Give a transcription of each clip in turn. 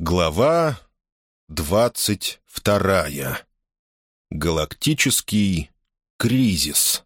Глава 22. Галактический кризис.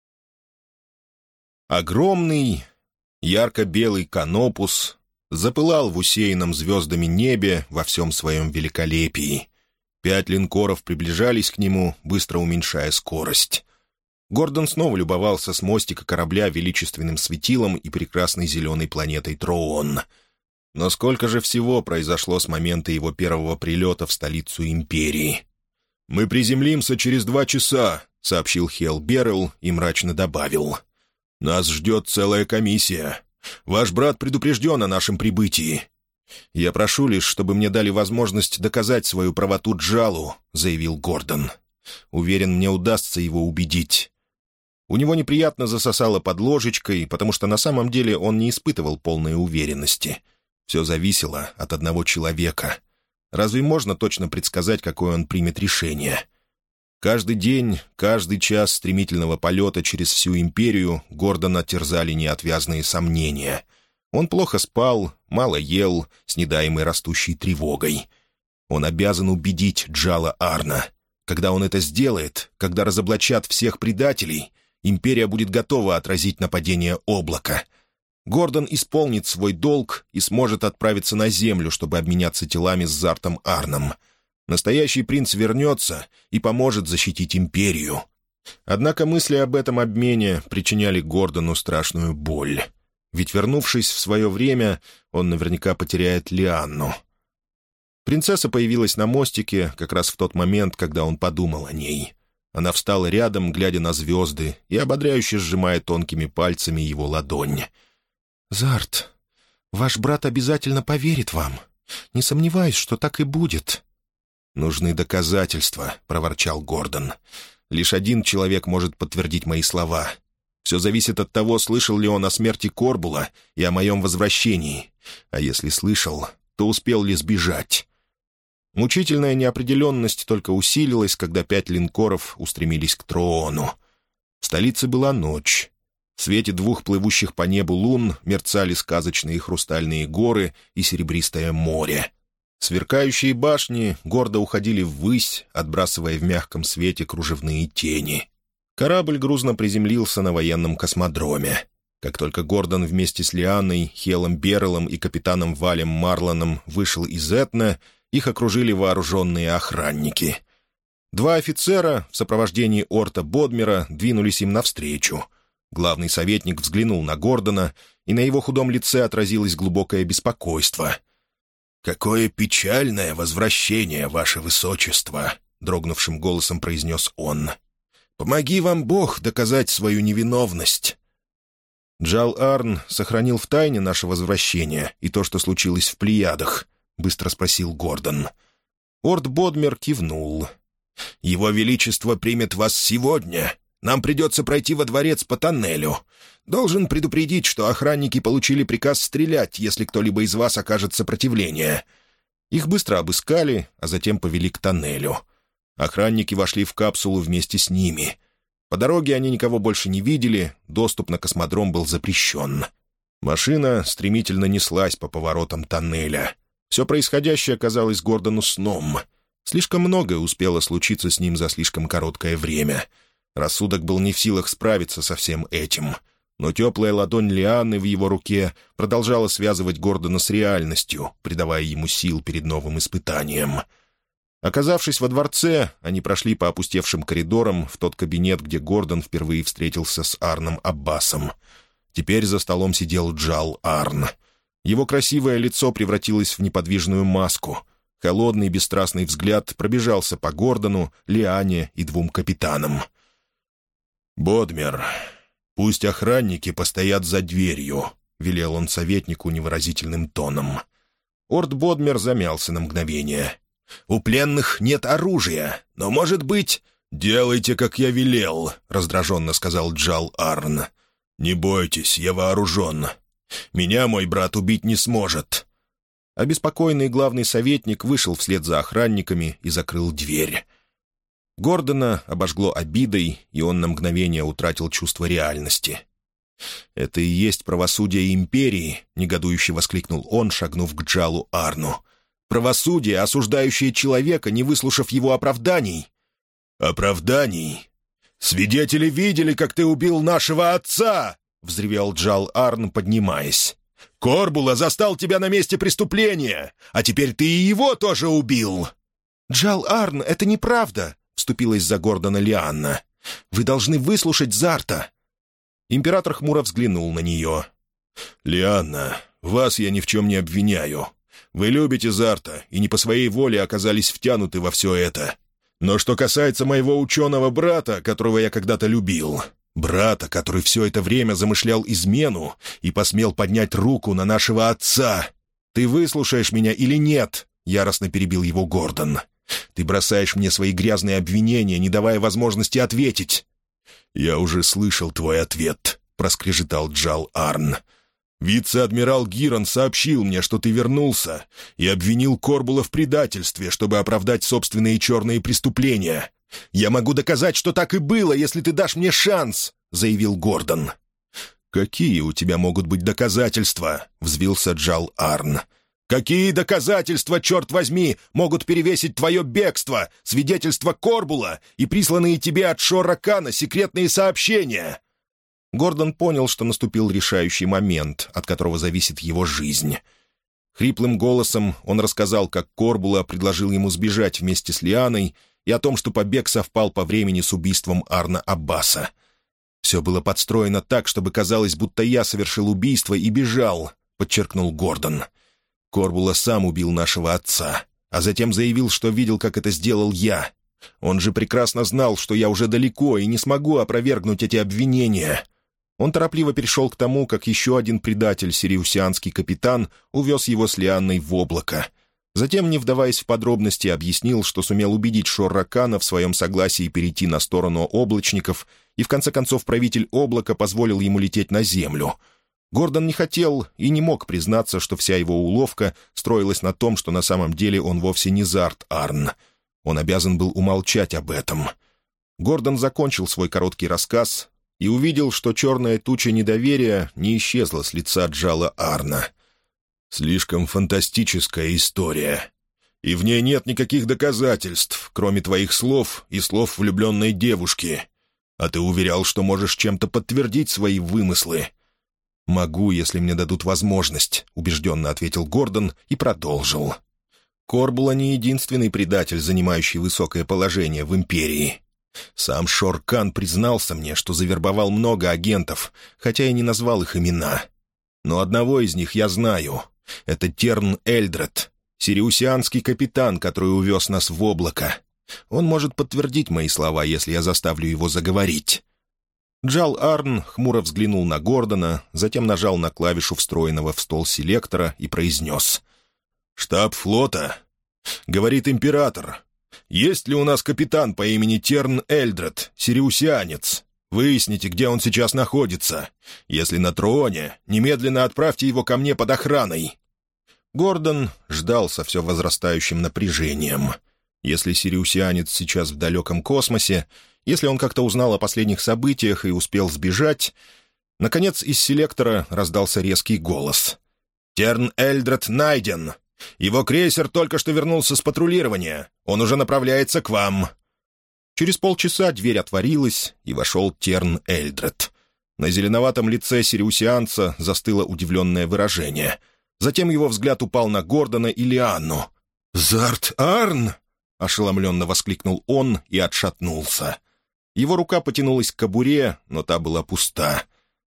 Огромный, ярко-белый канопус запылал в усеянном звездами небе во всем своем великолепии. 5 линкоров приближались к нему, быстро уменьшая скорость. Гордон снова любовался с мостика корабля величественным светилом и прекрасной зеленой планетой Троон. Но сколько же всего произошло с момента его первого прилета в столицу Империи? «Мы приземлимся через 2 часа», — сообщил Хелл Беррелл и мрачно добавил. «Нас ждет целая комиссия. Ваш брат предупрежден о нашем прибытии». «Я прошу лишь, чтобы мне дали возможность доказать свою правоту Джалу», — заявил Гордон. «Уверен, мне удастся его убедить». У него неприятно засосало под ложечкой, потому что на самом деле он не испытывал полной уверенности. Все зависело от одного человека. Разве можно точно предсказать, какое он примет решение? Каждый день, каждый час стремительного полета через всю империю Гордона терзали неотвязные сомнения. Он плохо спал, мало ел, снедаемый растущей тревогой. Он обязан убедить Джала Арна. Когда он это сделает, когда разоблачат всех предателей, империя будет готова отразить нападение облака. Гордон исполнит свой долг и сможет отправиться на Землю, чтобы обменяться телами с Зартом Арном. Настоящий принц вернется и поможет защитить империю. Однако мысли об этом обмене причиняли Гордону страшную боль. Ведь, вернувшись в свое время, он наверняка потеряет Лианну. Принцесса появилась на мостике как раз в тот момент, когда он подумал о ней. Она встала рядом, глядя на звезды, и ободряюще сжимая тонкими пальцами его ладонь. «Зарт, ваш брат обязательно поверит вам. Не сомневаюсь, что так и будет». «Нужны доказательства», — проворчал Гордон. «Лишь один человек может подтвердить мои слова. Все зависит от того, слышал ли он о смерти Корбула и о моем возвращении. А если слышал, то успел ли сбежать?» Мучительная неопределенность только усилилась, когда 5 линкоров устремились к Троону. В столице была ночь. В свете 2 плывущих по небу лун мерцали сказочные хрустальные горы и серебристое море. Сверкающие башни гордо уходили ввысь, отбрасывая в мягком свете кружевные тени. Корабль грузно приземлился на военном космодроме. Как только Гордон вместе с Лианной, Хеллом Берреллом и капитаном Валем Марланом вышел из Этна, их окружили вооруженные охранники. 2 офицера в сопровождении Орта Бодмера двинулись им навстречу. Главный советник взглянул на Гордона, и на его худом лице отразилось глубокое беспокойство. «Какое печальное возвращение, ваше высочество!» — дрогнувшим голосом произнес он. «Помоги вам Бог доказать свою невиновность!» «Джал Арн сохранил в тайне наше возвращение и то, что случилось в Плеядах?» — быстро спросил Гордон. Орт Бодмер кивнул. «Его Величество примет вас сегодня. Нам придется пройти во дворец по тоннелю. Должен предупредить, что охранники получили приказ стрелять, если кто-либо из вас окажет сопротивление». Их быстро обыскали, а затем повели к тоннелю. Охранники вошли в капсулу вместе с ними. По дороге они никого больше не видели, доступ на космодром был запрещен. Машина стремительно неслась по поворотам тоннеля. Все происходящее казалось Гордону сном. Слишком многое успело случиться с ним за слишком короткое время. Рассудок был не в силах справиться со всем этим. Но теплая ладонь Лианны в его руке продолжала связывать Гордона с реальностью, придавая ему сил перед новым испытанием. Оказавшись во дворце, они прошли по опустевшим коридорам в тот кабинет, где Гордон впервые встретился с Арном Аббасом. Теперь за столом сидел Джал Арн. Его красивое лицо превратилось в неподвижную маску. Холодный бесстрастный взгляд пробежался по Гордону, Лиане и 2 капитанам. «Бодмер, пусть охранники постоят за дверью», — велел он советнику невыразительным тоном. Орт Бодмер замялся на мгновение. «У пленных нет оружия, но, может быть...» «Делайте, как я велел», — раздраженно сказал Джал Арн. «Не бойтесь, я вооружен. Меня мой брат убить не сможет». Обеспокоенный главный советник вышел вслед за охранниками и закрыл дверь. Гордона обожгло обидой, и он на мгновение утратил чувство реальности. «Это и есть правосудие империи», — негодующе воскликнул он, шагнув к Джалу Арну. Правосудие, осуждающее человека, не выслушав его оправданий». «Оправданий? Свидетели видели, как ты убил нашего отца!» — взревел Джал Арн, поднимаясь. «Корбула застал тебя на месте преступления, а теперь ты и его тоже убил!» «Джал Арн, это неправда!» — вступилась за Гордона Лианна. «Вы должны выслушать Зарта!» Император хмуро взглянул на нее. «Лианна, вас я ни в чем не обвиняю. Вы любите Зарта и не по своей воле оказались втянуты во все это. Но что касается моего ученого брата, которого я когда-то любил, брата, который все это время замышлял измену и посмел поднять руку на нашего отца, ты выслушаешь меня или нет?» — яростно перебил его Гордон. «Ты бросаешь мне свои грязные обвинения, не давая возможности ответить». «Я уже слышал твой ответ», — проскрежетал Джал Арн. «Вице-адмирал Гирон сообщил мне, что ты вернулся и обвинил Корбула в предательстве, чтобы оправдать собственные черные преступления. Я могу доказать, что так и было, если ты дашь мне шанс», — заявил Гордон. «Какие у тебя могут быть доказательства?» — взвился Джал Арн. «Какие доказательства, черт возьми, могут перевесить твое бегство, свидетельство Корбула и присланные тебе от Шор-Ракана секретные сообщения?» Гордон понял, что наступил решающий момент, от которого зависит его жизнь. Хриплым голосом он рассказал, как Корбула предложил ему сбежать вместе с Лианой и о том, что побег совпал по времени с убийством Арна Аббаса. «Все было подстроено так, чтобы казалось, будто я совершил убийство и бежал», — подчеркнул Гордон. «Корбула сам убил нашего отца, а затем заявил, что видел, как это сделал я. Он же прекрасно знал, что я уже далеко и не смогу опровергнуть эти обвинения». Он торопливо перешел к тому, как еще один предатель, сириусианский капитан, увез его с Лианной в облако. Затем, не вдаваясь в подробности, объяснил, что сумел убедить Шор-Ракана в своем согласии перейти на сторону облачников, и в конце концов правитель облака позволил ему лететь на землю. Гордон не хотел и не мог признаться, что вся его уловка строилась на том, что на самом деле он вовсе не Зарт Арн. Он обязан был умолчать об этом. Гордон закончил свой короткий рассказ и увидел, что черная туча недоверия не исчезла с лица Джала Арна. «Слишком фантастическая история. И в ней нет никаких доказательств, кроме твоих слов и слов влюбленной девушки. А ты уверял, что можешь чем-то подтвердить свои вымыслы». «Могу, если мне дадут возможность», — убежденно ответил Гордон и продолжил. «Корбула не единственный предатель, занимающий высокое положение в Империи. Сам Шор-Кан признался мне, что завербовал много агентов, хотя и не назвал их имена. Но одного из них я знаю. Это Терн Эльдред, сириусианский капитан, который увез нас в облако. Он может подтвердить мои слова, если я заставлю его заговорить». Джал Арн хмуро взглянул на Гордона, затем нажал на клавишу встроенного в стол селектора и произнес: «Штаб флота. Говорит император. Есть ли у нас капитан по имени Терн Эльдред, сириусианец? Выясните, где он сейчас находится. Если на троне, немедленно отправьте его ко мне под охраной». Гордон ждал со все возрастающим напряжением. Если сириусианец сейчас в далеком космосе, если он как-то узнал о последних событиях и успел сбежать... Наконец из селектора раздался резкий голос. «Терн Эльдред найден. Его крейсер только что вернулся с патрулирования. Он уже направляется к вам». Через полчаса дверь отворилась, и вошел Терн Эльдред. На зеленоватом лице сириусианца застыло удивленное выражение. Затем его взгляд упал на Гордона и Лианну. «Зарт Арн!» — ошеломленно воскликнул он и отшатнулся. Его рука потянулась к кобуре, но та была пуста.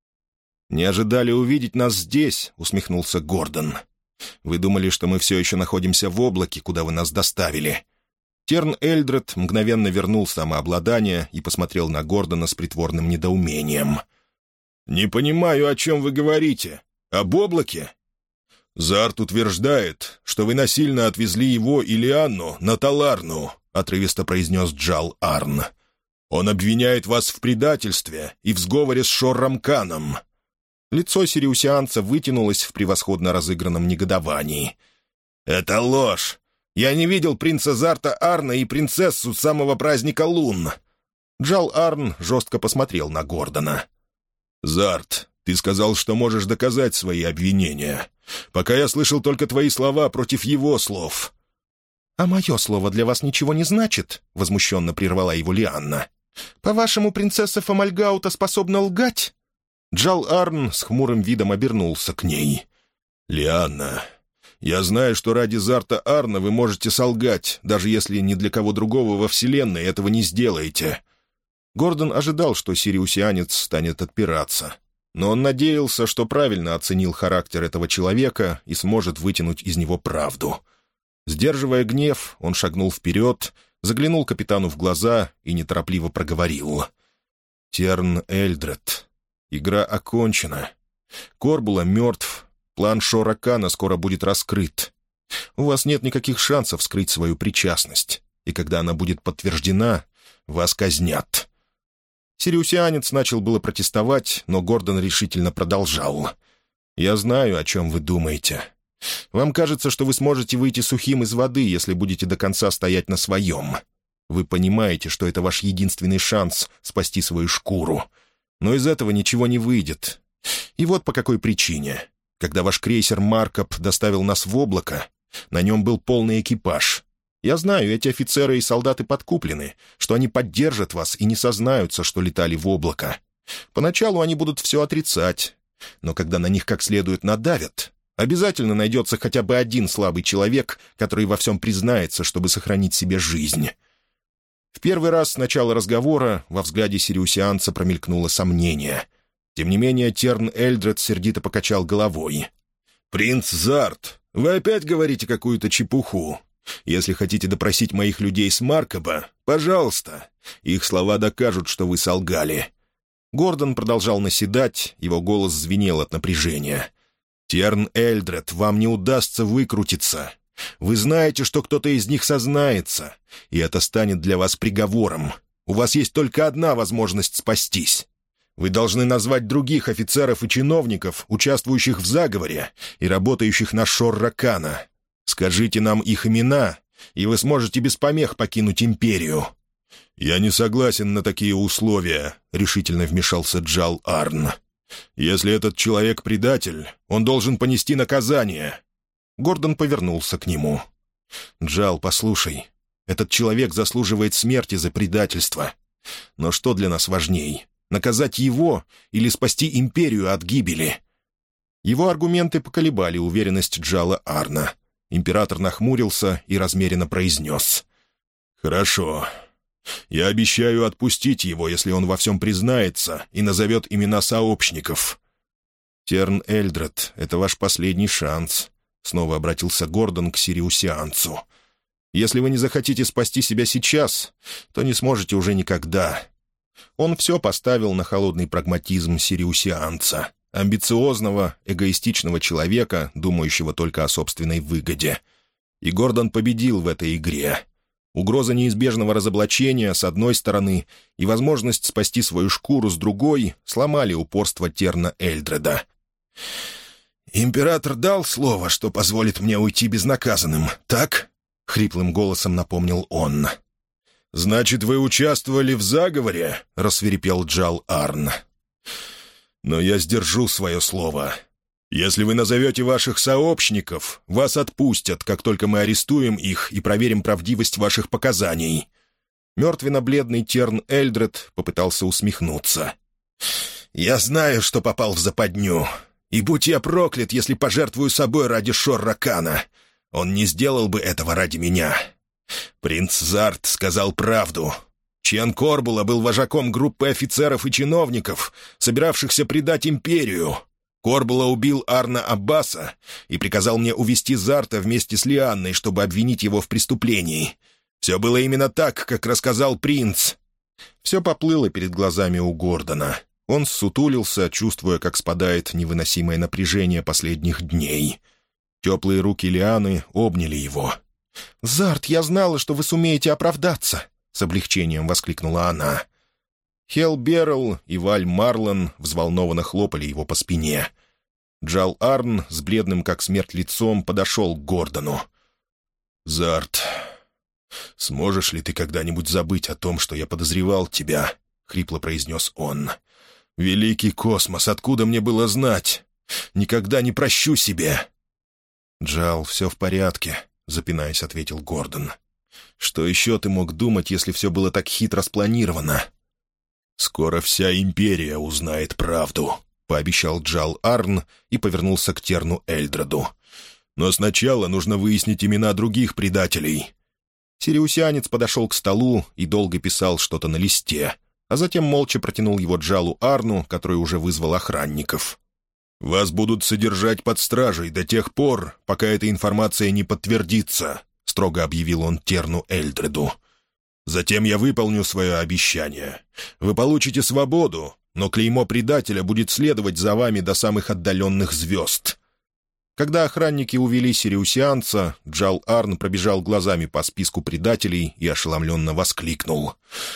«Не ожидали увидеть нас здесь», — усмехнулся Гордон. «Вы думали, что мы все еще находимся в облаке, куда вы нас доставили?» Терн Эльдред мгновенно вернул самообладание и посмотрел на Гордона с притворным недоумением. «Не понимаю, о чем вы говорите. Об облаке?» «Зарт утверждает, что вы насильно отвезли его и Лианну на Таларну», — отрывисто произнес Джал Арн. «Он обвиняет вас в предательстве и в сговоре с Шор-Рамканом». Лицо сириусианца вытянулось в превосходно разыгранном негодовании. «Это ложь! Я не видел принца Зарта Арна и принцессу с самого праздника лун!» Джал Арн жестко посмотрел на Гордона. «Зарт, Ты сказал, что можешь доказать свои обвинения. Пока я слышал только твои слова против его слов». «А мое слово для вас ничего не значит?» — возмущенно прервала его Лианна. «По-вашему, принцесса Фомальгаута способна лгать?» Джал Арн с хмурым видом обернулся к ней. «Лианна, я знаю, что ради Зарта Арна вы можете солгать, даже если ни для кого другого во Вселенной этого не сделаете». Гордон ожидал, что сириусианец станет отпираться. Но он надеялся, что правильно оценил характер этого человека и сможет вытянуть из него правду. Сдерживая гнев, он шагнул вперед, заглянул капитану в глаза и неторопливо проговорил. «Терн Эльдред, игра окончена. Корбула мертв, план Шор-Ракана скоро будет раскрыт. У вас нет никаких шансов скрыть свою причастность, и когда она будет подтверждена, вас казнят». Сириусианец начал было протестовать, но Гордон решительно продолжал. «Я знаю, о чем вы думаете. Вам кажется, что вы сможете выйти сухим из воды, если будете до конца стоять на своем. Вы понимаете, что это ваш единственный шанс спасти свою шкуру. Но из этого ничего не выйдет. И вот по какой причине. Когда ваш крейсер «Маркоп» доставил нас в облако, на нем был полный экипаж. Я знаю, эти офицеры и солдаты подкуплены, что они поддержат вас и не сознаются, что летали в облако. Поначалу они будут все отрицать, но когда на них как следует надавят, обязательно найдется хотя бы один слабый человек, который во всем признается, чтобы сохранить себе жизнь». В первый раз с начала разговора во взгляде сириусианца промелькнуло сомнение. Тем не менее Терн Эльдред сердито покачал головой. «Принц Зарт, вы опять говорите какую-то чепуху. Если хотите допросить моих людей с Маркоба, пожалуйста. Их слова докажут, что вы солгали». Гордон продолжал наседать, его голос звенел от напряжения. «Терн Эльдред, вам не удастся выкрутиться. Вы знаете, что кто-то из них сознается, и это станет для вас приговором. У вас есть только одна возможность спастись. Вы должны назвать других офицеров и чиновников, участвующих в заговоре и работающих на Шор-Ракана. Скажите нам их имена, и вы сможете без помех покинуть империю». «Я не согласен на такие условия», — решительно вмешался Джал Арн. «Если этот человек предатель, он должен понести наказание». Гордон повернулся к нему. «Джал, послушай, этот человек заслуживает смерти за предательство. Но что для нас важней, наказать его или спасти империю от гибели?» Его аргументы поколебали уверенность Джала Арна. Император нахмурился и размеренно произнес. «Хорошо. Я обещаю отпустить его, если он во всем признается и назовет имена сообщников». «Терн Эльдред, это ваш последний шанс», — снова обратился Гордон к сириусианцу. «Если вы не захотите спасти себя сейчас, то не сможете уже никогда». Он все поставил на холодный прагматизм сириусианца, амбициозного, эгоистичного человека, думающего только о собственной выгоде. И Гордон победил в этой игре. Угроза неизбежного разоблачения с одной стороны и возможность спасти свою шкуру с другой сломали упорство Терна Эльдреда. «Император дал слово, что позволит мне уйти безнаказанным, так?» — хриплым голосом напомнил он. «Значит, вы участвовали в заговоре?» — рассвирепел Джал Арн. «Но я сдержу свое слово. Если вы назовете ваших сообщников, вас отпустят, как только мы арестуем их и проверим правдивость ваших показаний». Мертвенно-бледный Терн Эльдред попытался усмехнуться. «Я знаю, что попал в западню, и будь я проклят, если пожертвую собой ради Шор-Ракана. Он не сделал бы этого ради меня. Принц Зарт сказал правду. Чен Корбула был вожаком группы офицеров и чиновников, собиравшихся предать империю. Корбула убил Арна Аббаса и приказал мне увести Зарта вместе с Лианной, чтобы обвинить его в преступлении. Все было именно так, как рассказал принц». Все поплыло перед глазами у Гордона. Он ссутулился, чувствуя, как спадает невыносимое напряжение последних дней. Теплые руки Лианы обняли его. «Зарт, я знала, что вы сумеете оправдаться!» — с облегчением воскликнула она. Хел Беррелл и Валь Марлон взволнованно хлопали его по спине. Джал Арн с бледным как смерть лицом подошел к Гордону. «Зарт, сможешь ли ты когда-нибудь забыть о том, что я подозревал тебя?» — хрипло произнес он. «Великий космос, откуда мне было знать? Никогда не прощу себе!» «Джал, все в порядке», — запинаясь, ответил Гордон. «Что еще ты мог думать, если все было так хитро спланировано?» «Скоро вся империя узнает правду», — пообещал Джал Арн и повернулся к Терну Эльдреду. «Но сначала нужно выяснить имена других предателей». Сириусианец подошел к столу и долго писал что-то на листе, а затем молча протянул его Джалу Арну, который уже вызвал охранников. «Вас будут содержать под стражей до тех пор, пока эта информация не подтвердится», — строго объявил он Терну Эльдреду. «Затем я выполню свое обещание. Вы получите свободу, но клеймо предателя будет следовать за вами до самых отдаленных звезд». Когда охранники увели сириусианца, Джал Арн пробежал глазами по списку предателей и ошеломленно воскликнул: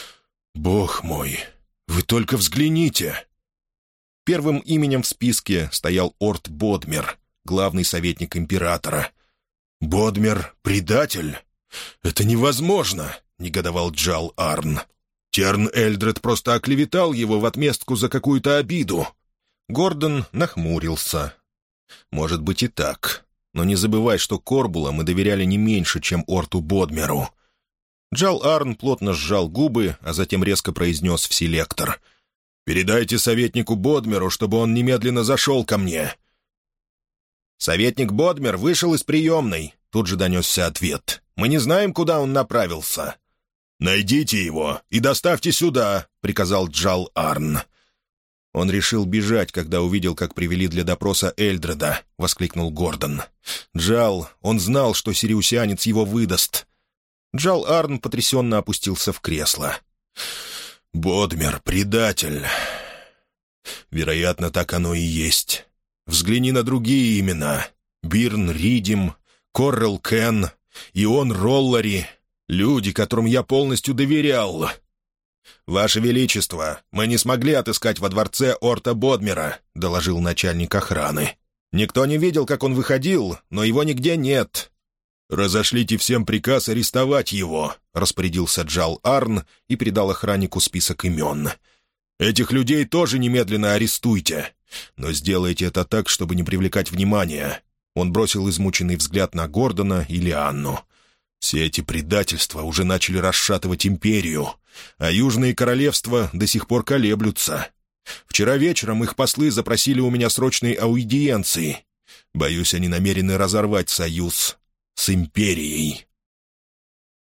«Бог мой, вы только взгляните!» Первым именем в списке стоял Орт Бодмер, главный советник императора. «Бодмер — предатель? Это невозможно!» — негодовал Джал Арн. «Терн Эльдред просто оклеветал его в отместку за какую-то обиду». Гордон нахмурился. «Может быть и так. Но не забывай, что Корбула мы доверяли не меньше, чем Орту Бодмеру». Джал Арн плотно сжал губы, а затем резко произнес в селектор: «Передайте советнику Бодмеру, чтобы он немедленно зашел ко мне». «Советник Бодмер вышел из приемной», — тут же донесся ответ. «Мы не знаем, куда он направился». «Найдите его и доставьте сюда», — приказал Джал Арн. «Он решил бежать, когда увидел, как привели для допроса Эльдреда», — воскликнул Гордон. «Джал, он знал, что сириусианец его выдаст». Джал Арн потрясенно опустился в кресло. «Бодмер — предатель. Вероятно, так оно и есть. Взгляни на другие имена. Бирн Ридим, Коррел Кен, Ион Роллари. Люди, которым я полностью доверял». «Ваше Величество, мы не смогли отыскать во дворце Орта Бодмера», — доложил начальник охраны. «Никто не видел, как он выходил, но его нигде нет». «Разошлите всем приказ арестовать его», — распорядился Джал Арн и передал охраннику список имен. «Этих людей тоже немедленно арестуйте, но сделайте это так, чтобы не привлекать внимания». Он бросил измученный взгляд на Гордона и Лианну. «Все эти предательства уже начали расшатывать империю, а южные королевства до сих пор колеблются. Вчера вечером их послы запросили у меня срочной аудиенции. Боюсь, они намерены разорвать союз с империей».